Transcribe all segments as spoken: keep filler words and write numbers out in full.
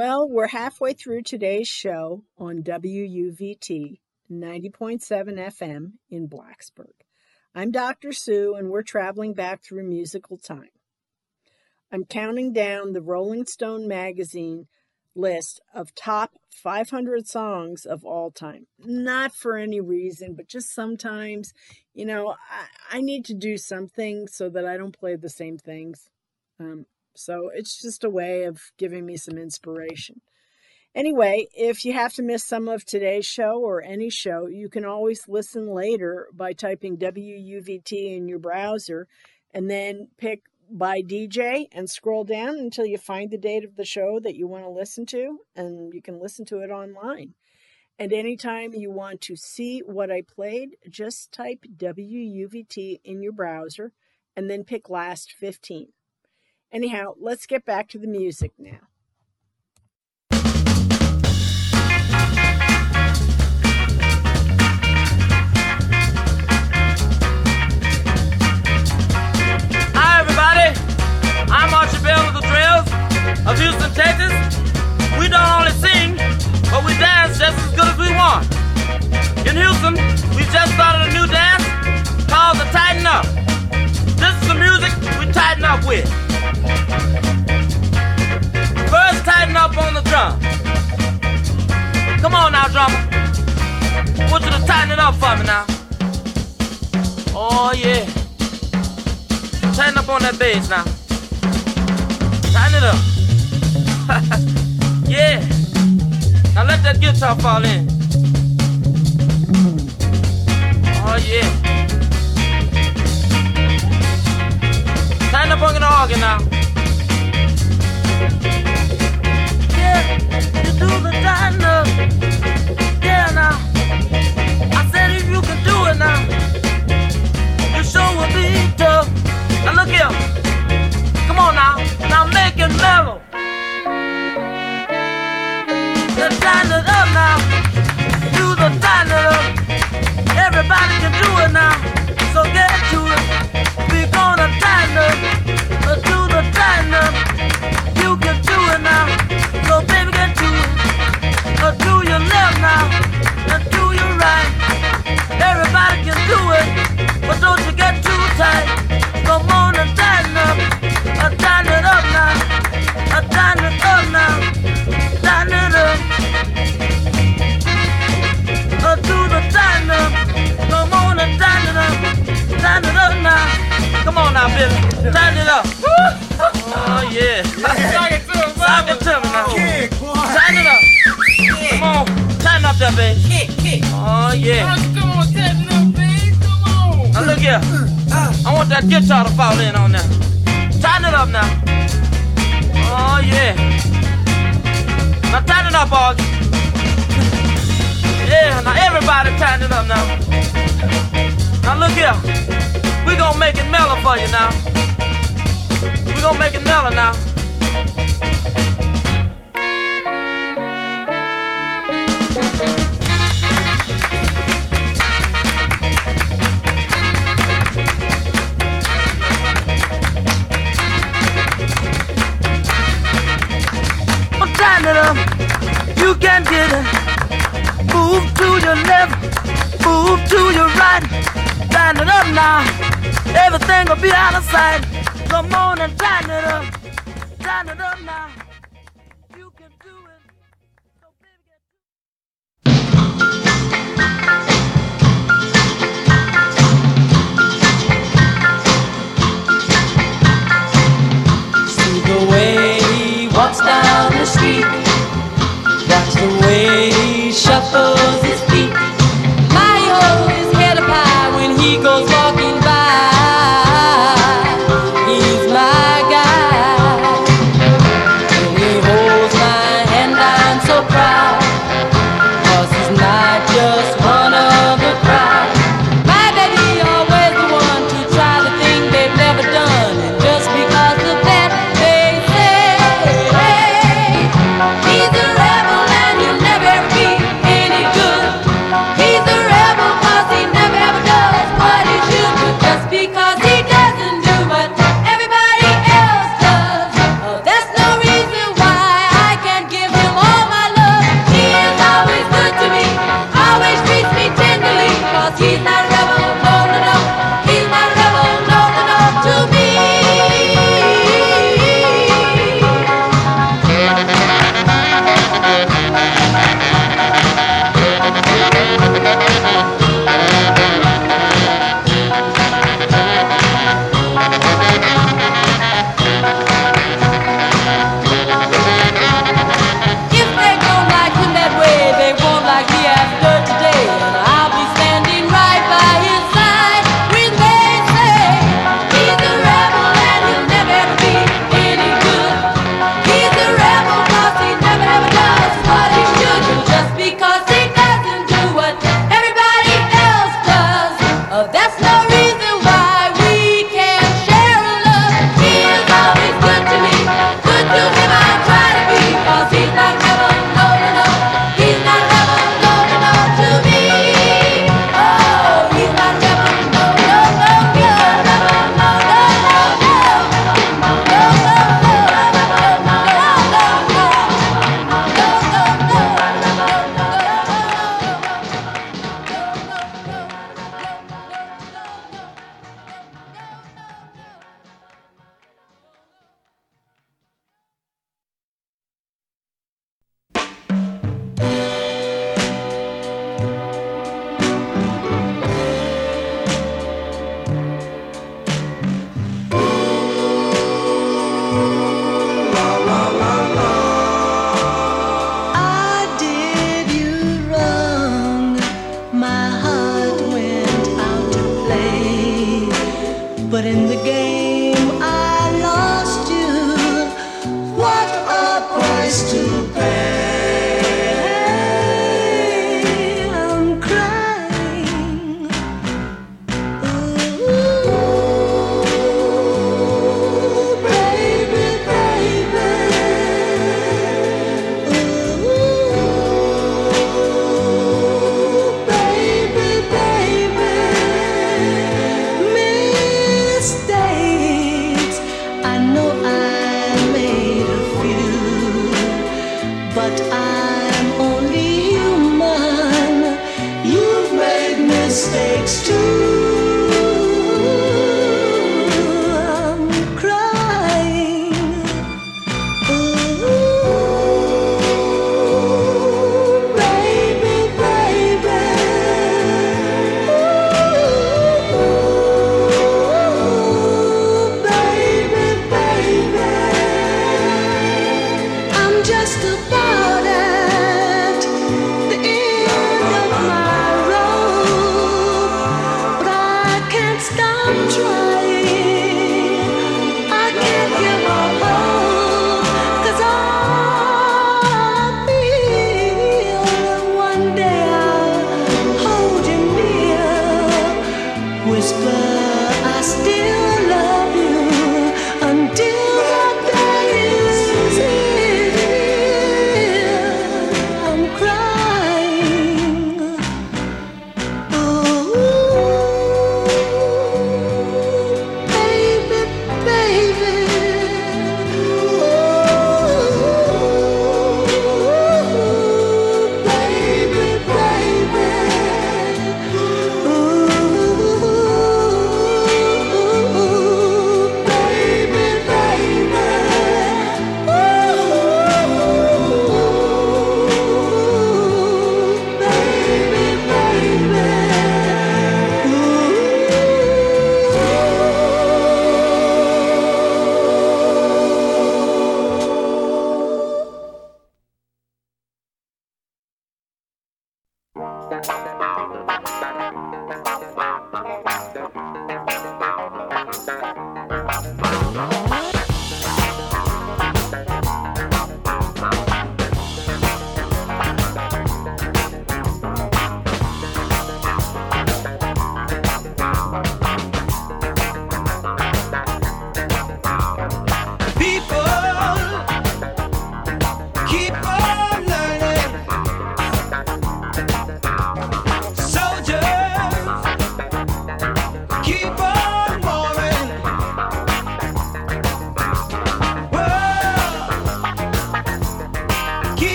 Well, we're halfway through today's show on W U V T ninety point seven F M in Blacksburg. I'm Doctor Sue, and we're traveling back through musical time. I'm counting down the Rolling Stone magazine list of top five hundred songs of all time. Not for any reason, but just sometimes, you know, I, I need to do something so that I don't play the same things. Um, so it's just a way of giving me some inspiration. Anyway, if you have to miss some of today's show or any show, you can always listen later by typing W U V T in your browser and then pick by D J and scroll down until you find the date of the show that you want to listen to, and you can listen to it online. And anytime you want to see what I played, just type W U V T in your browser and then pick last fifteen. Anyhow, let's get back to the music now. I'm Archie Bell of the Trails of Houston, Texas. We don't only sing, but we dance just as good as we want. In Houston, we just started a new dance called the Tighten Up. This is the music we tighten up with. First, tighten up on the drum. Come on now, drummer. I want you to tighten it up for me now. Oh, yeah. Tighten up on that bass now. Tighten it up. Yeah. Now let that guitar fall in. Oh, yeah. Tighten up on the organ now. Yeah, you do the tighten up. Yeah, now. I said if you can do it now, you sure will be tough. Now look here. Come on now, now make it mellow. Then tighten it up now. Do the tighten it up. Everybody can do it now. So get to it. We gonna tighten up. Uh, do the tighten up. You can do it now. So baby get to it. Uh, do your left now. And do your right. Everybody can do it. But don't you get too tight. Come on and tighten up. I tighten it up now. I tighten it up now. Tighten it up. I do the tighten up. Come on and tighten it up. Tighten it up now. Come on now, Billy. Tighten it up. Oh yeah. Talk it to him, Talk it to me now. Tighten it up. Come on. Tighten up that baby. Oh yeah. Come on, tighten up, baby. Come on. Now look here. I want that guitar to fall in on there. Tighten it up now. Oh, yeah. Now tighten it up, Augie. Yeah, now everybody tighten it up now. Now look here. We gonna make it mellow for you now. We gonna make it mellow now. Tighten it up, you can get it. Move to your left, move to your right. Tighten it up now, everything will be out of sight. Come on and tighten it up, tighten it up now. You can do it. So baby, see the way he walks down the street. Watch the way he shuffles his feet. My hold his head up high when he goes walking by. He's my guy.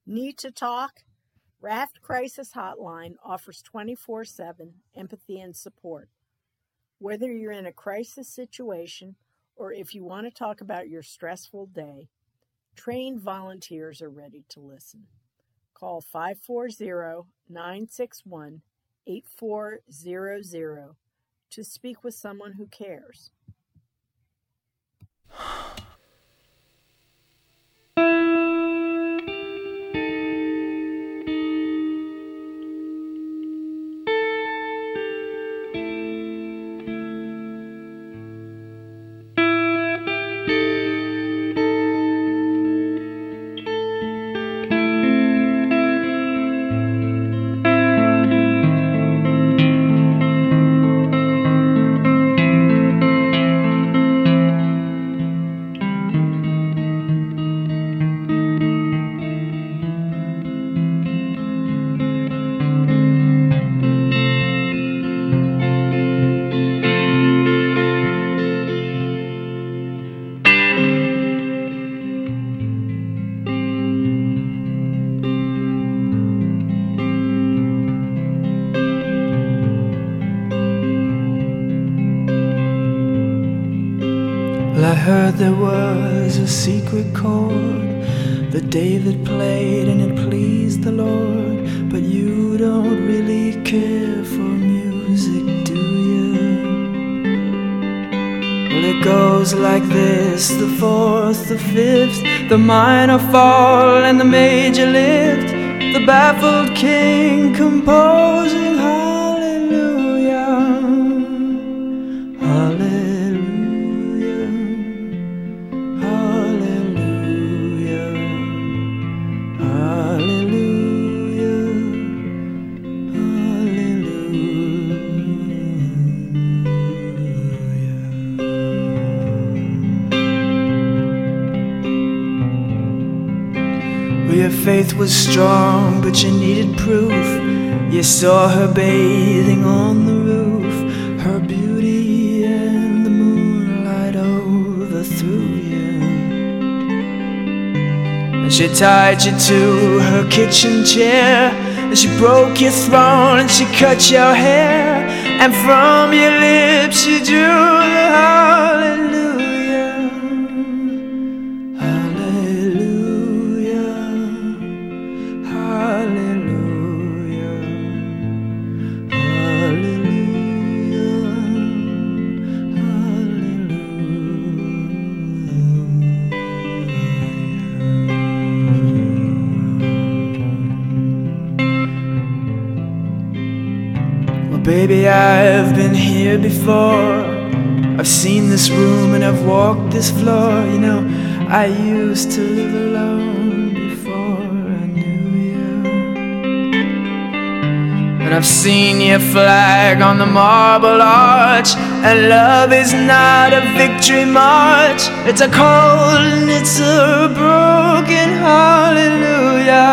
Need to talk? Raft Crisis Hotline offers twenty-four seven empathy and support. Whether you're in a crisis situation or if you want to talk about your stressful day, trained volunteers are ready to listen. Call five four zero, nine six one, eight four zero zero to speak with someone who cares. I heard there was a secret chord that David played and it pleased the Lord. But you don't really care for music, do you? Well, it goes like this: the fourth, the fifth, the minor fall and the major lift, the baffled king composing hallelujah, hallelujah. Your faith was strong, but you needed proof. You saw her bathing on the roof, her beauty and the moonlight overthrew you. And she tied you to her kitchen chair, and she broke your throne and she cut your hair, and from your lips she drew the hallelujah. Baby, I've been here before. I've seen this room and I've walked this floor. You know, I used to live alone before I knew you. And I've seen your flag on the marble arch. And love is not a victory march. It's a cold and it's a broken hallelujah.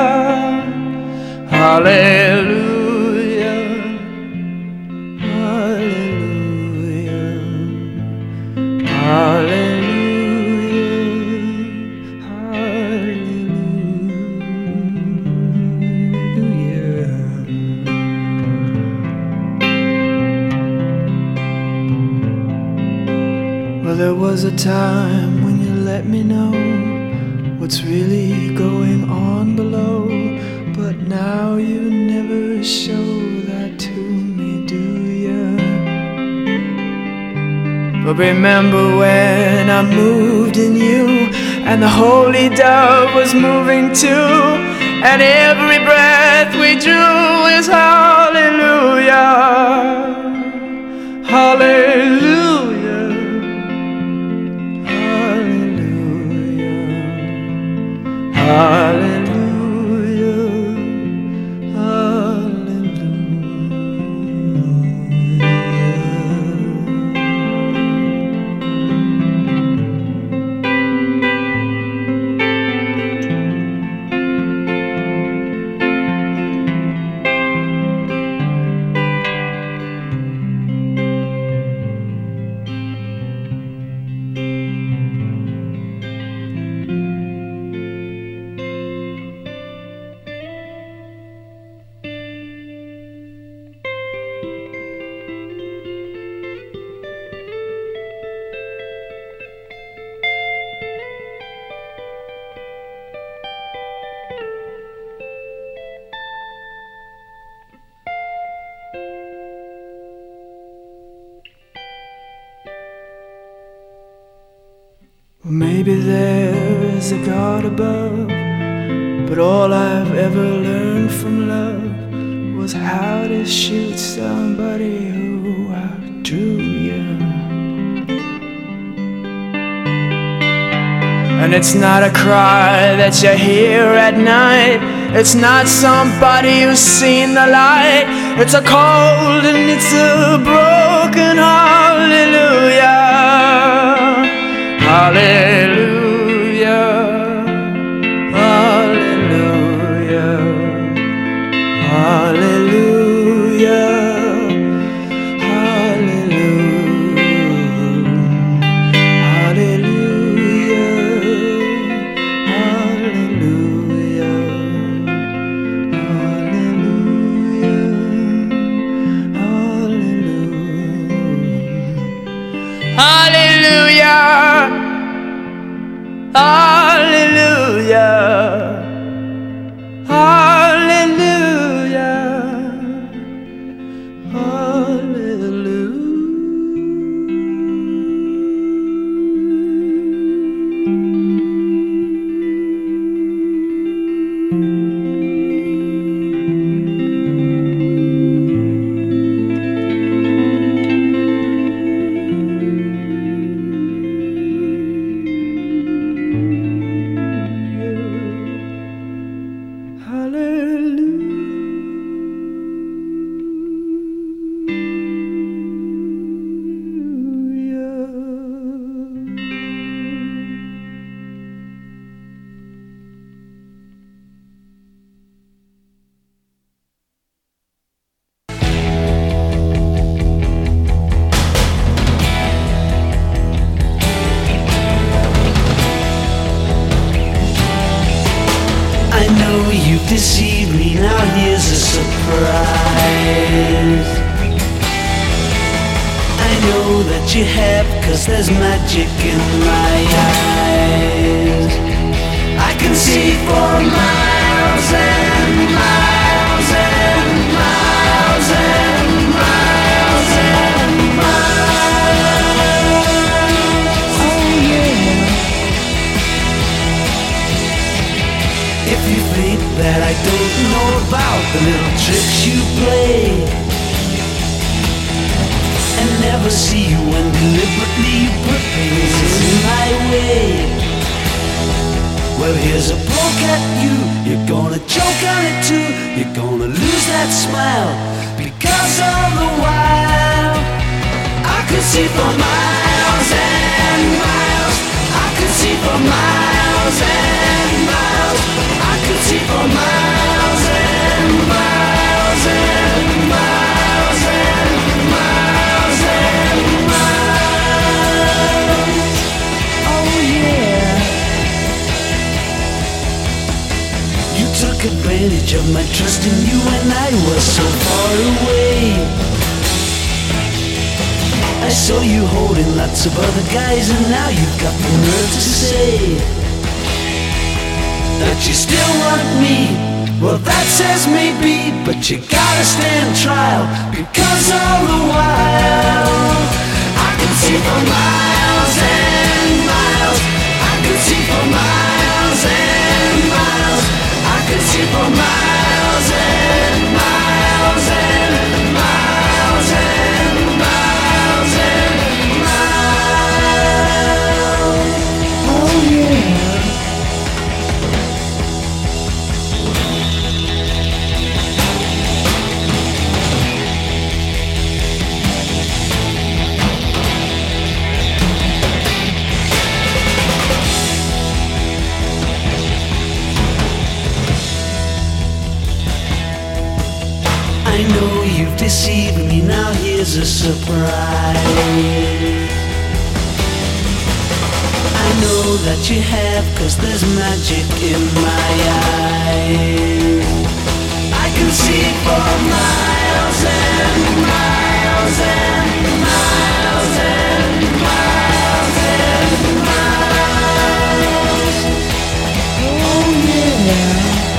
Hallelujah. There was a time when you let me know what's really going on below, but now you never show that to me, do you? But remember when I moved in you, and the holy dove was moving too, and every breath we drew is hallelujah, hallelujah. Hallelujah, hallelujah. Well, maybe there is a God above, but all I've ever learned from love was how to shoot somebody who outdrew you. And it's not a cry that you hear at night, it's not somebody who's seen the light, it's a cold and it's a broken hallelujah. Hallelujah, hallelujah, hallelujah, hallelujah, hallelujah, hallelujah, hallelujah, hallelujah. Hallelujah, hallelujah, hallelujah. Deceive me, now here's a surprise. I know that you have, 'cause there's magic in my eyes. I can see for miles and miles and miles and miles and miles. Oh yeah. If you think that I don't know about the little tricks you play and never see you when deliberately you put things in my way, well, here's a poke at you. You're gonna choke on it too. You're gonna lose that smile because all the while I could see for miles and miles. I could see for miles and miles. I could see for miles and miles and miles and miles and miles. Oh yeah. You took advantage of my trust in you when I was so far away. I saw you holding lots of other guys, and now you've got the nerve to say that you still want me. Well, that says maybe, but you gotta stand trial, because all the while I could see for miles and miles. I could see for miles and miles. I could see for miles and miles and miles and miles and miles. Oh yeah. I know you've deceived me, now here's a surprise. I know that you have, 'cause there's magic in my eyes. I can see for miles and miles and miles and miles and miles. Oh yeah.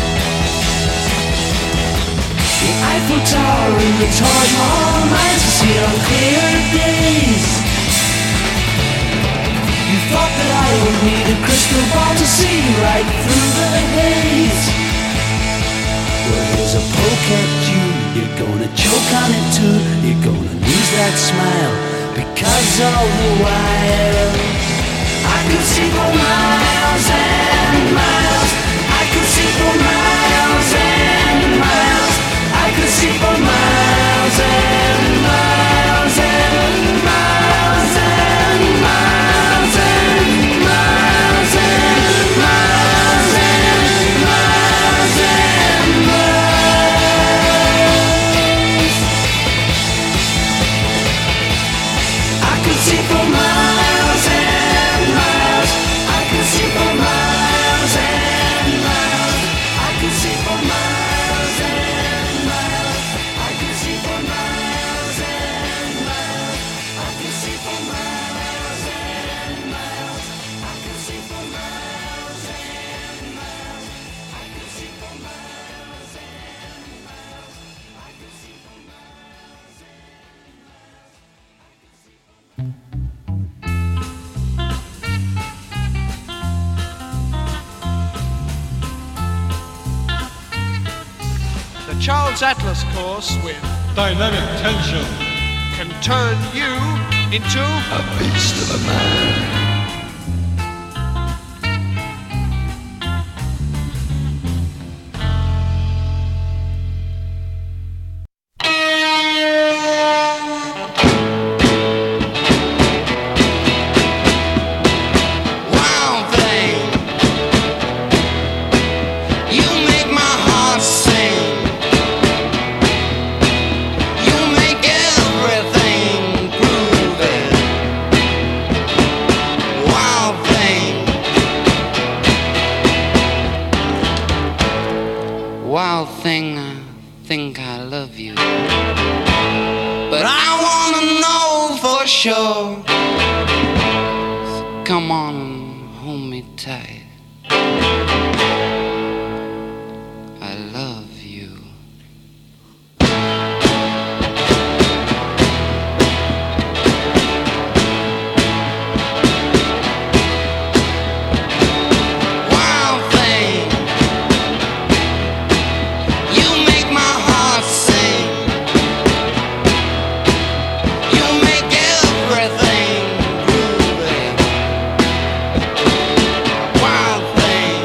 The Eiffel Tower and the Taj Mahal nights I see on clear days. You thought that I don't need a crystal ball to see right through the haze. Well, here's a poke at you, you're gonna choke on it too. You're gonna lose that smile, because all the while I could see for miles and miles. I could see for miles and miles. I could see for miles and miles and miles and miles and miles and miles and miles and miles. I could see for miles and miles. I could see for miles and miles. I could see for miles and miles. I could see for miles and miles. I could see for miles and miles. I could see for miles and miles. I could see for miles and miles. I could see for miles and The Charles Atlas course with Dynamic tension. can turn you into a beast of a man. Wild thing, you make my heart sing. You make everything groovy. Wild thing, wild thing, I think I love you, but I wanna know for sure. So come on and hold me tight. I love you. Wild thing, you make my heart sing. You make everything groovy. Wild thing.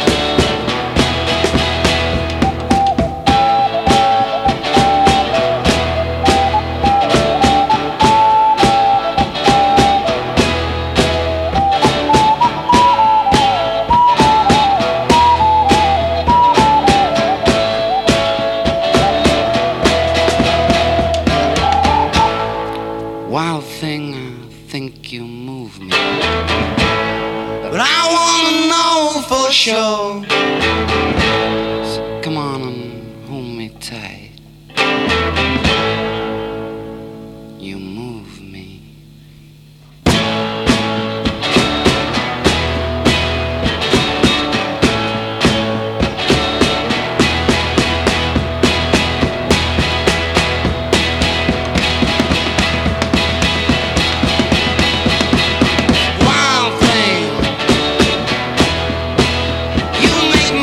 Wild thing, I think you move me, but I wanna know for sure. So come on and hold me tight. You move me. Wild thing, you make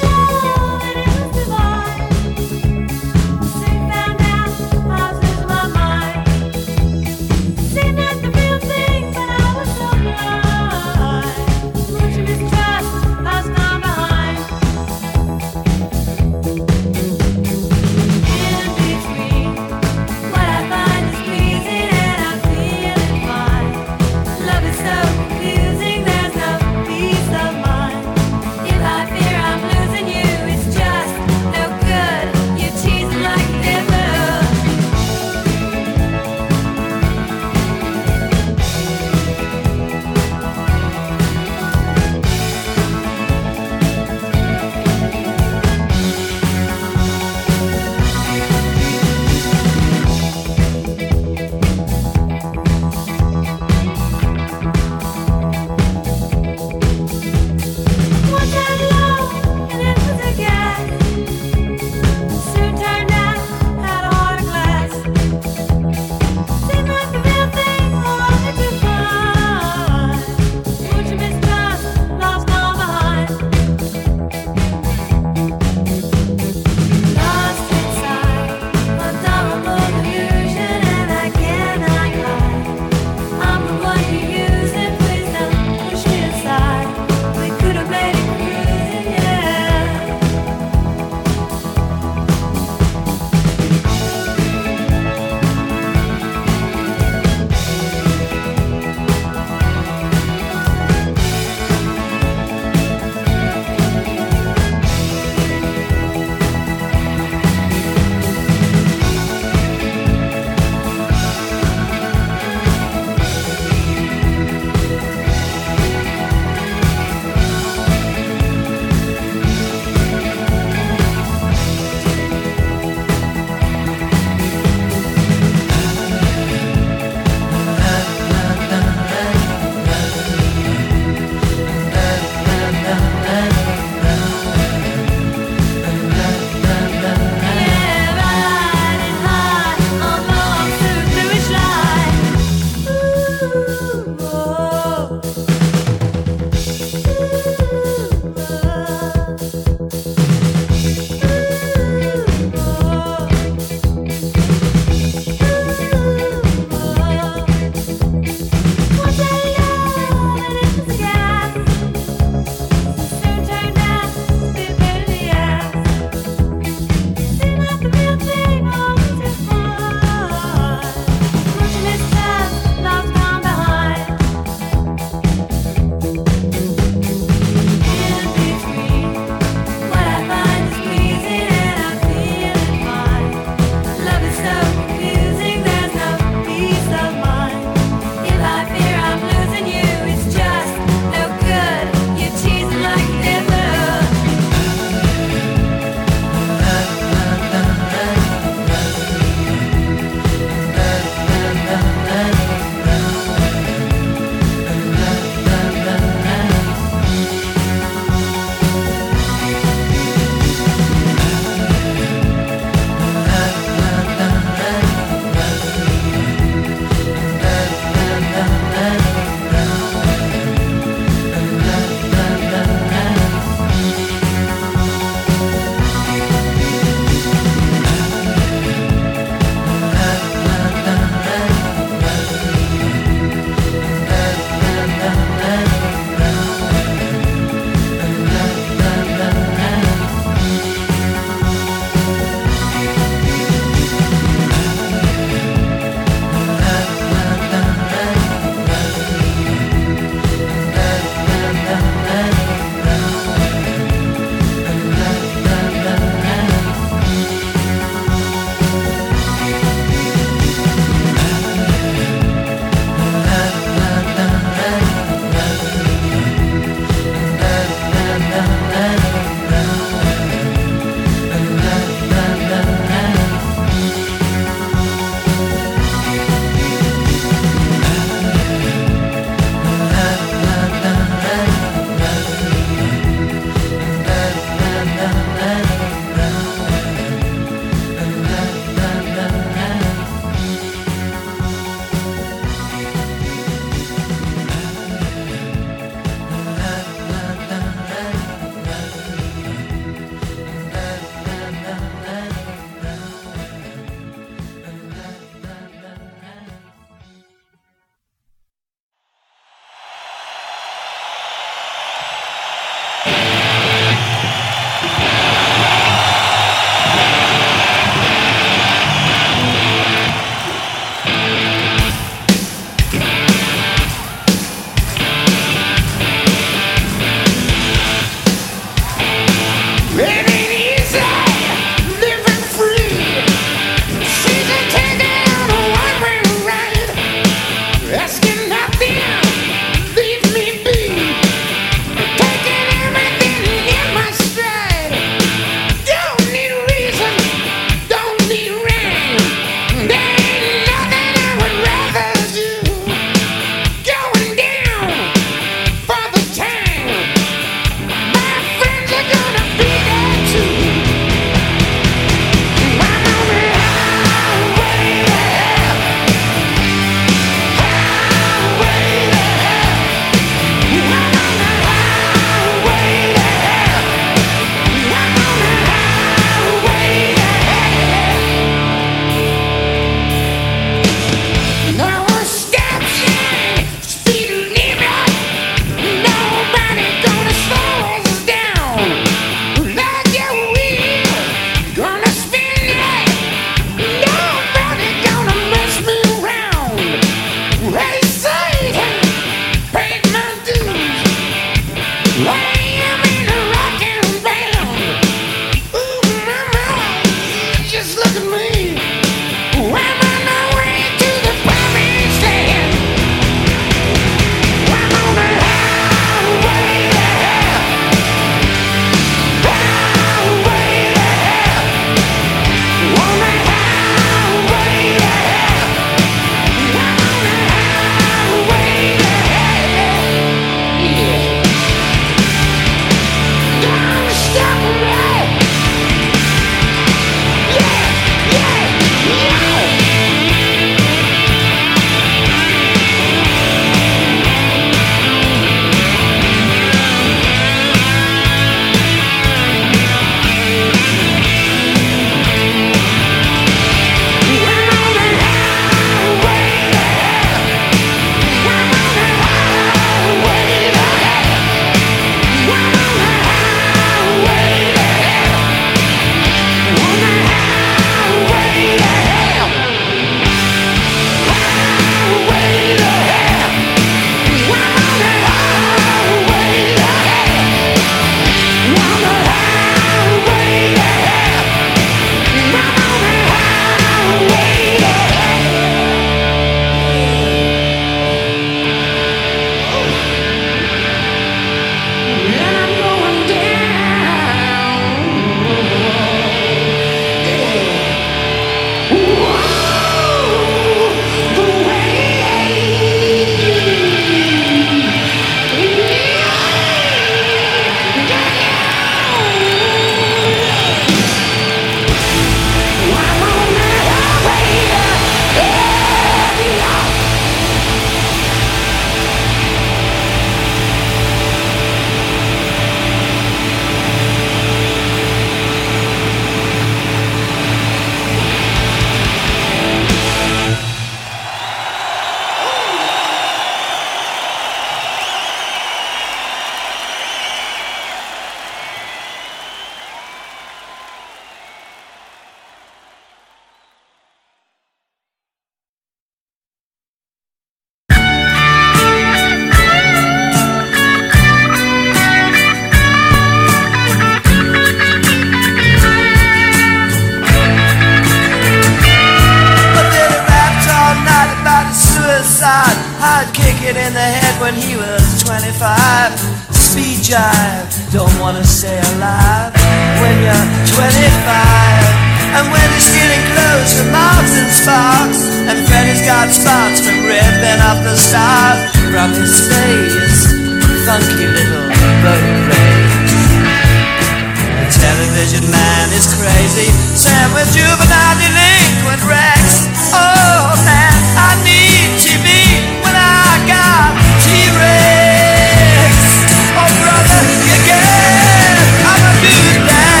it in the head when he was twenty-five. Speed jive, don't wanna stay alive when you're twenty-five. And when he's stealing clothes from Marks and Sparks, and Freddy's got spots from ripping off the stars from his face, funky little boat race. The television man is crazy, Sam with juvenile delinquent Rex. Oh man, I need T V when I got T-Rex. Oh brother, you get, I'm a dude man.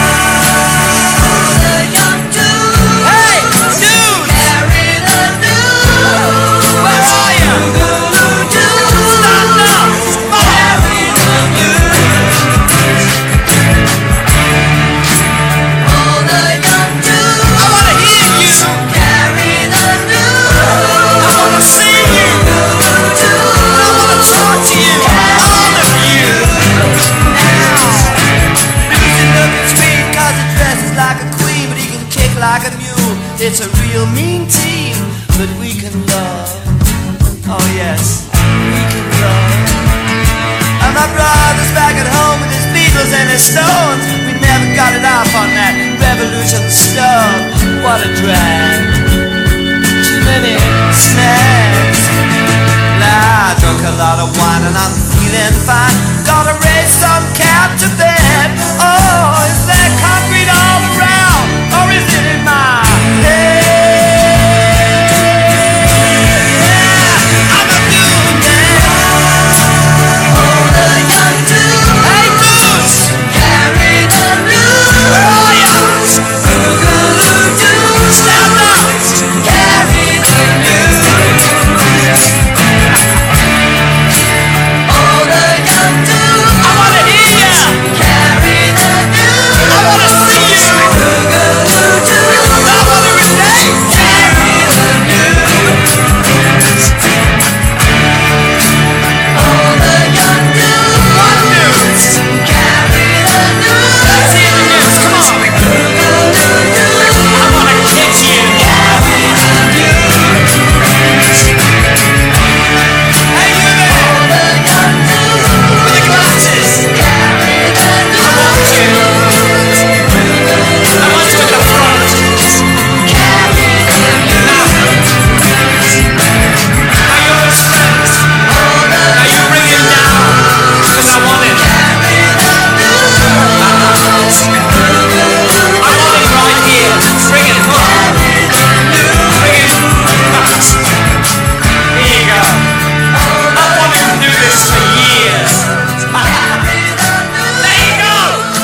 The young dude, hey dude, carry the news. Where are you? Stand up, carry the news. Oh the young dude, I wanna hear you. Carry the news. I wanna see you. I wanna talk to you. All of you. Losing looking sweet 'cause it dresses like a queen, but he can kick like a mule. It's a real mean team, but we can love. Oh yes, we can love. And my brother's back at home with his Beatles and his Stones. We never got it off on that revolution stuff. What a drag. Too many snacks. Nah, I drunk a lot of wine and I'm feeling fine. Gotta raise some cat to bed. Oh, is there concrete all around, or is it in my head? Yeah, I'm a dude man. Oh, the young dude. Hey, dudes, carry the news. Where are you? Boogaloo-doo. Stand up, carry the news. Oh, the young dude. I wanna hear ya. Carry the news. I wanna see you. Boogaloo-doo. I wanna relate. Carry the news. Oh, the young dude. What news? Carry the news. Let's hear the news. Come on. Boogaloo-doo. I wanna kiss you. Carry the news. Hey, you there. Oh, the young dude. With the glasses. Carry the news. I want you. I want you at the front. Carry the news. Are you upset? Are you bringing down? 'Cause I want it. Carry the news. I want it right here. Bring it. Come on. Bring it. Here you go. I wanted to do this for years. There you go.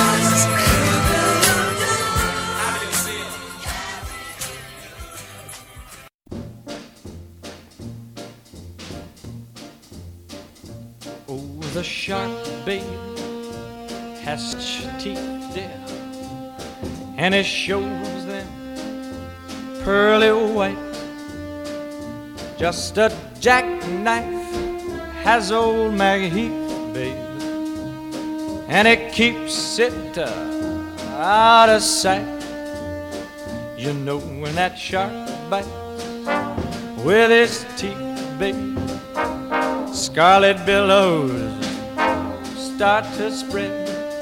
How do you feel? Oh, the shark, babe, has such teeth, dear, and it shows them pearly white. Just a jackknife has old Maggie Heath, babe, and it keeps it uh, out of sight. You know when that shark bites with his teeth, babe, scarlet billows start to spread.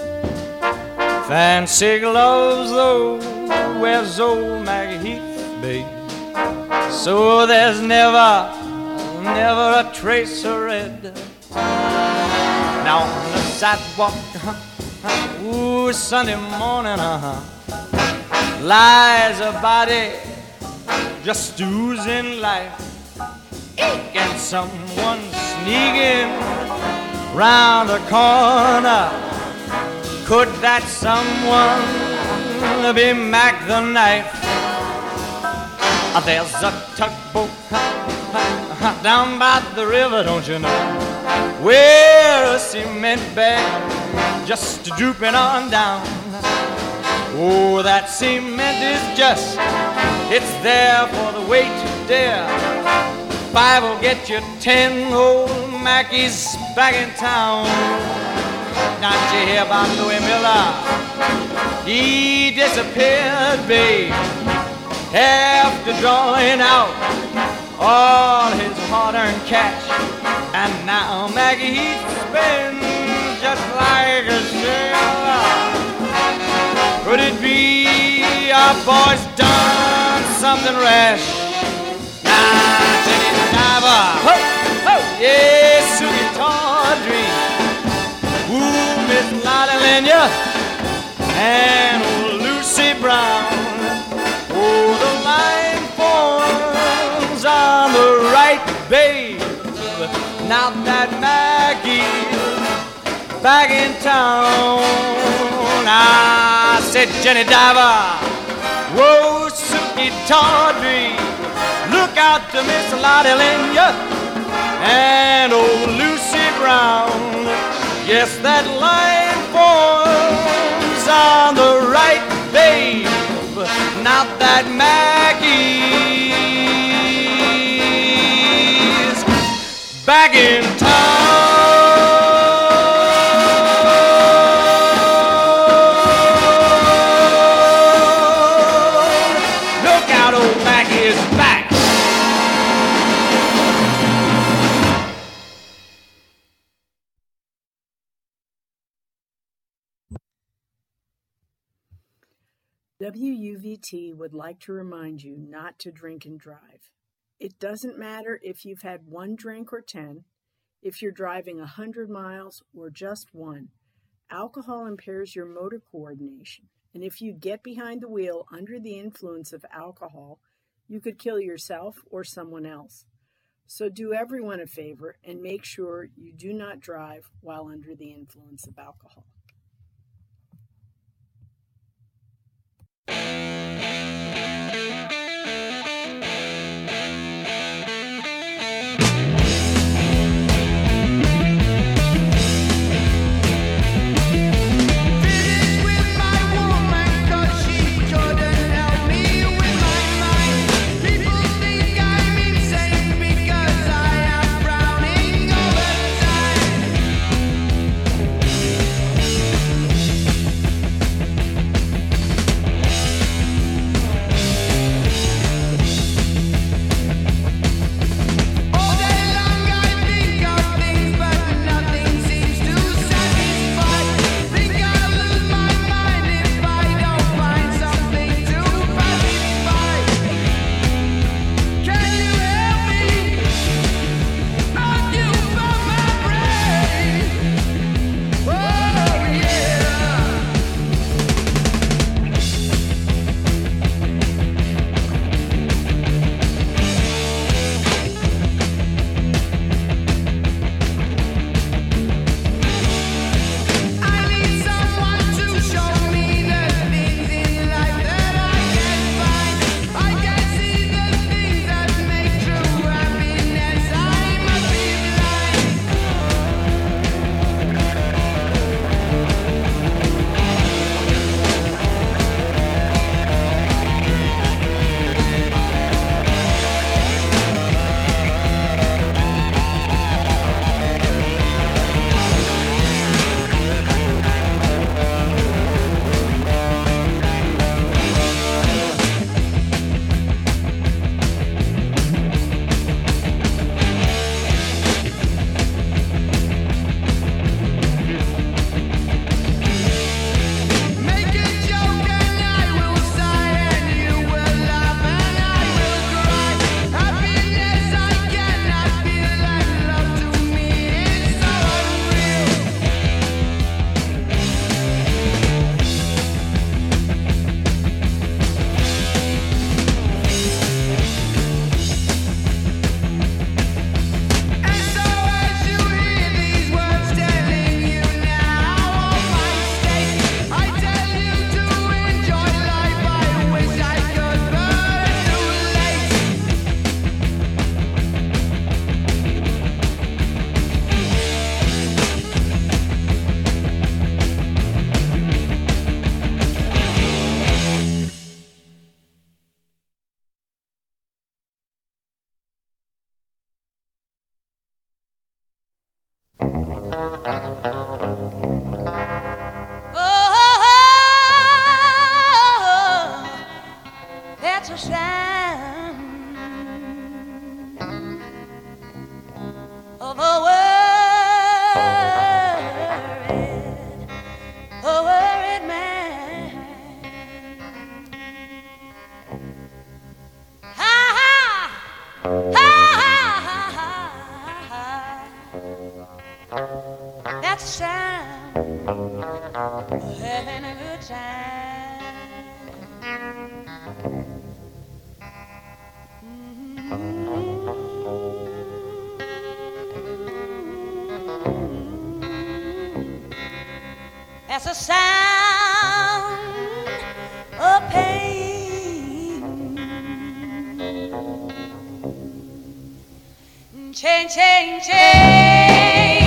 Fancy gloves, though, wears old Maggie Heath, babe, so there's never, never a trace of red. Now on the sidewalk, uh-huh, ooh, Sunday morning, uh-huh, lies a body just oozing life. And someone sneaking round the corner. Could that someone be Mac the Knife? Uh, There's a tugboat uh, down by the river, don't you know, where a cement bag just drooping on down. Oh, that cement is just, it's there for the weight to dare. Five will get you ten old Mackies back in town. Now did you hear about Louis Miller? He disappeared, babe, after drawing out all his hard-earned cash. And now Maggie Heath spins just like a sailor. Could it be our boy's done something rash? Now Jenny the Diver, ho, ho, yeah, Sugie Tawdry, ooh, Miss Lotte Lenya, and old Lucy Brown. Oh, the line forms on the right, babe. Now that Maggie's back in town, I said, Jenny Diver, whoa, Sugie Tawdry, look out to Miss Lotte Lenya and old Lucy Brown. Yes, that line forms on the right, babe. Now that Maggie's back in town. Look out, old Maggie is back. W U V T would like to remind you not to drink and drive. It doesn't matter if you've had one drink or ten, if you're driving a hundred miles or just one. Alcohol impairs your motor coordination, and if you get behind the wheel under the influence of alcohol, you could kill yourself or someone else. So do everyone a favor and make sure you do not drive while under the influence of alcohol. Of a That's the sound of having a good time. Mm-hmm. That's a sound of pain. Change, change, change.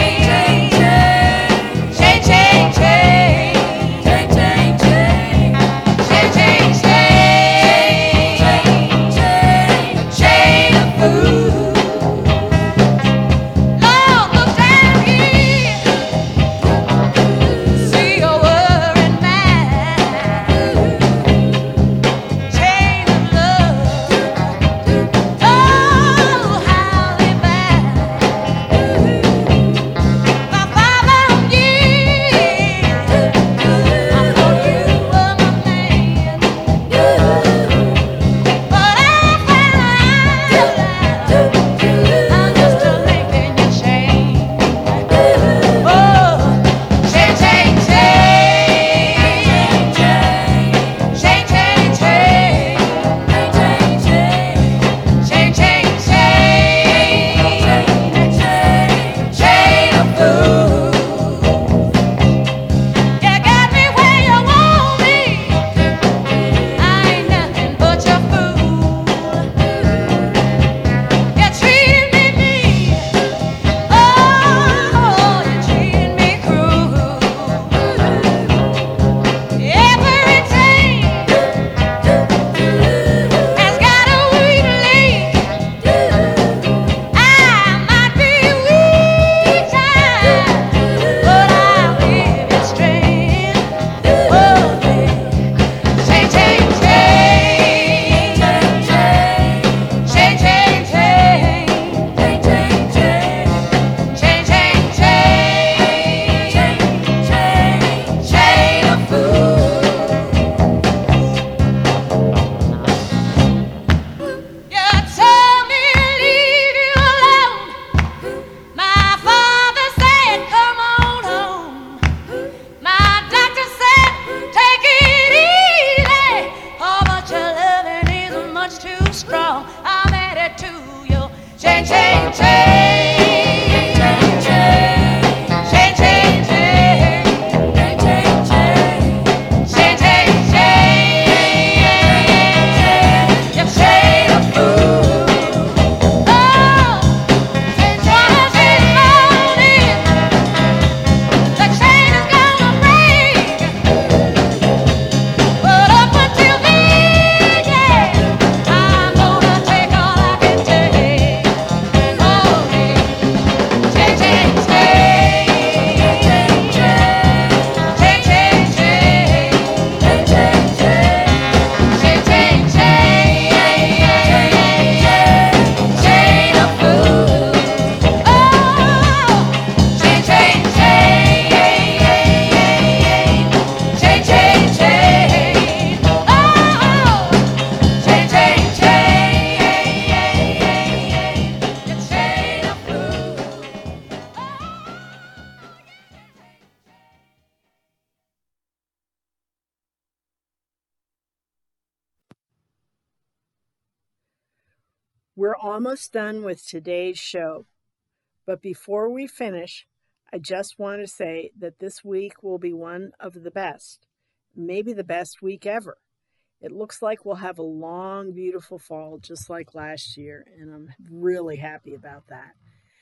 We're almost done with today's show, but before we finish, I just want to say that this week will be one of the best, maybe the best week ever. It looks like we'll have a long, beautiful fall just like last year, and I'm really happy about that.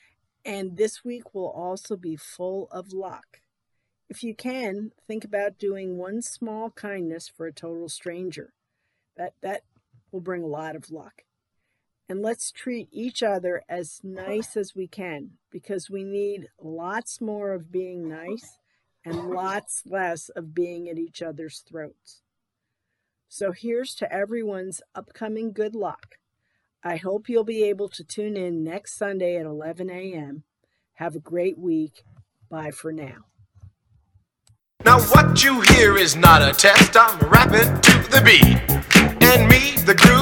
And this week will also be full of luck. If you can, think about doing one small kindness for a total stranger. That, that will bring a lot of luck. And let's treat each other as nice as we can, because we need lots more of being nice and lots less of being at each other's throats. So here's to everyone's upcoming good luck. I hope you'll be able to tune in next Sunday at eleven a.m. Have a great week. Bye for now. Now what you hear is not a test. I'm rapping to the beat. And me, the groove, and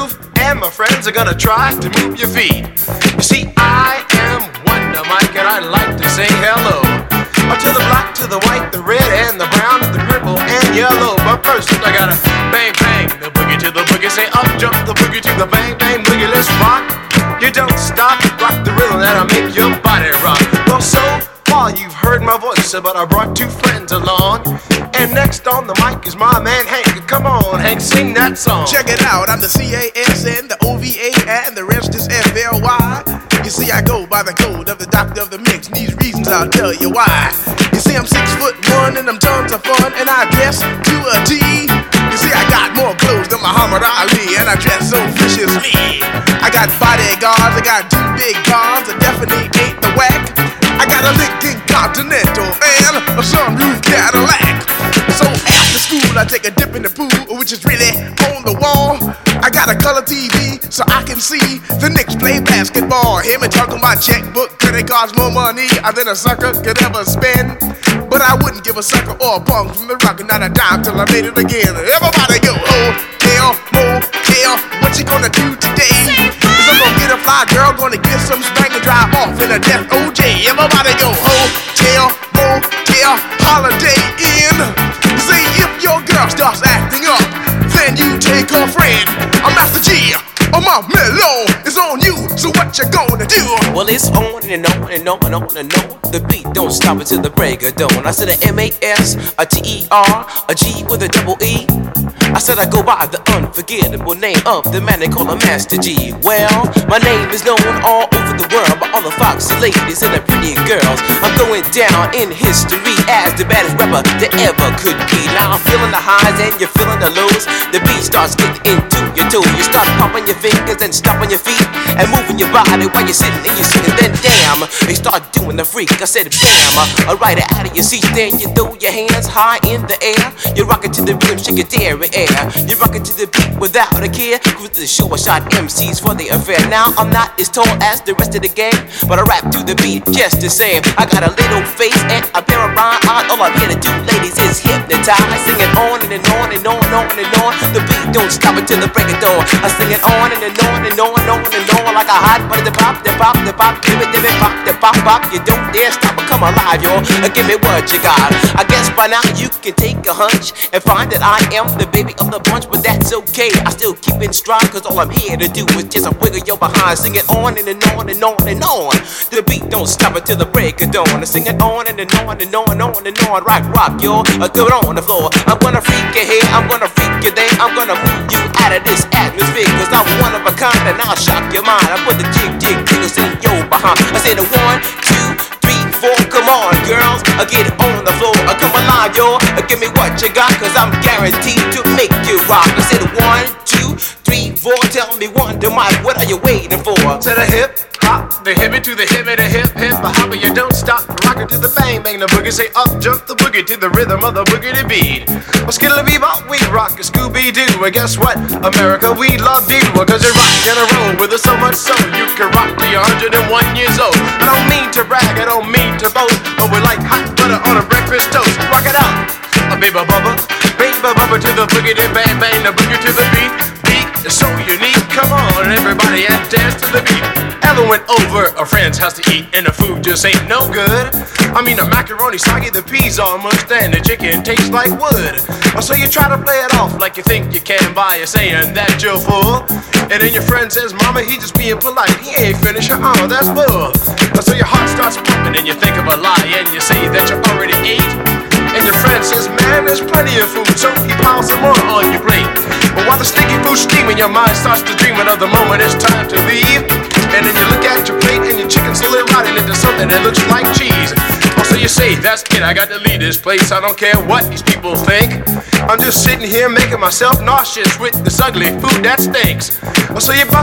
and my friends are gonna try to move your feet. You see, I am Wonder Mike, and I like to say hello to the black, to the white, the red, and the brown, the purple, and yellow. But first, I gotta bang, bang, the boogie to the boogie. Say up, jump the boogie to the bang, bang, boogie. Let's rock. You don't stop, rock the rhythm that'll make your body rock. Well, so far you've heard my voice, but I brought two friends along. And next on the mic is my man Hank. Come on, Hank, sing that song. Check it out, I'm the C A S N, the O V A, and the rest is F L Y. You see, I go by the code of the doctor of the mix, and these reasons I'll tell you why. You see, I'm six foot one, and I'm tons of fun, and I dress to a T. You see, I got more clothes than Muhammad Ali, and I dress so viciously. I got bodyguards, I got two big cars, I definitely ain't the whack. I got a Lincoln Continental and a sunroof Cadillac. So after school, I take a dip in the pool, which is really on the wall. I got a color T V so I can see the Knicks play basketball. Hear me talking about checkbook, credit cards, more money than a sucker could ever spend. But I wouldn't give a sucker or a punk from the rock, not a dime till I made it again. Everybody go, hotel, motel, what you gonna do today? Cause I'm gonna get a fly girl, gonna get some spank and drive off in a death O J. Everybody go, hotel, motel, holiday inn. Say if your girl starts acting up, then you take her friend. I'm Master G, oh my mellow is on you, so what you gonna do? Well, it's on and on and on and on and on. The beat don't stop until the break of dawn. I said a M A S, a T E R, a G with a double E. I said I go by the unforgettable name of the man they call a Master G. Well, my name is known all over the world by all the foxy ladies and the pretty girls. I'm going down in history as the baddest rapper that ever could be. Now I'm feeling the highs and you're feeling the lows. The beat starts getting into your toes. You start pumping your fingers and stomping your feet and moving your body while you're sitting and you're sitting. Then damn, they start doing the freak. I said bam, uh, right out of your seat. Then you throw your hands high in the air. You rock it to the rhythm, shake your dairy air. You rock it to the beat without a care. Cruise to the show, I shot M Cs for the affair. Now I'm not as tall as the rest of the gang, but I rap to the beat just the same. I got a little face and a pair of rhyme eyes. All I'm here to do, ladies, is hypnotize. Sing it on and, and on and on and on and on. The beat don't stop until the break of dawn. I sing it on and, and on and on and on and on like a hot butter. The pop, the pop, the pop, give it, give it, pop, the pop, pop. You don't dare stop or come alive, y'all. Give me what you got. I guess by now you can take a hunch and find that I am the baby of the bunch, but that's okay. I still keep in stride, cause all I'm here to do is just a wiggle your behind. Sing it on and, and on and on and on. The beat don't stop until the break of dawn. I sing it on and, and on and on and on and on. Rock, rock, y'all. I do it on the floor. I'm gonna freak you here, I'm gonna freak you there. I'm gonna move you out of this atmosphere, cause I'm one of a kind and I'll shock your mind. I put the jig, jig, jiggles in your behind. I say the one, two, three, four. Come on, girls, I get it on the floor. I come alive, y'all. Give me what you got, cause I'm guaranteed to make you rock. I said one, two, three, four. Tell me Wonder Mike, what are you waiting for? To the hip hop, the hippie to the hippie, the hip hip, the hopper. You don't stop, rock it to the bang bang, the boogie. Say up, jump the boogie to the rhythm of the boogie to beat. Well, skittle bebop, we rock a Scooby Doo. And guess what, America, we love you, cause you rock in a row with us so much so you can rock till you're one hundred and one years old. I don't mean to brag, I don't mean to boast, but we're like hot butter on a breakfast toast. Rock it out, a baby bubba, baby bubba to the boogie, then bang bang, the boogie to the beat. Beat is so unique. Come on, everybody, and dance to the beat. Ever went over a friend's house to eat and the food just ain't no good? I mean, the macaroni soggy, the peas almost, and the chicken tastes like wood. So you try to play it off like you think you can by saying that you're full. And then your friend says, Mama, he just being polite. He ain't finished. Oh, that's bull. So your heart starts pumping and you think of a lie and you say that you already ate. And your friend says, man, there's plenty of food, so he piles some more on your plate. But while the sticky food's steaming, your mind starts to dream of the moment it's time to leave. And then you look at your plate and your chicken slowly rotting into something that looks like cheese. So you say, that's it, I got to leave this place. I don't care what these people think. I'm just sitting here making myself nauseous with this ugly food that stinks. So you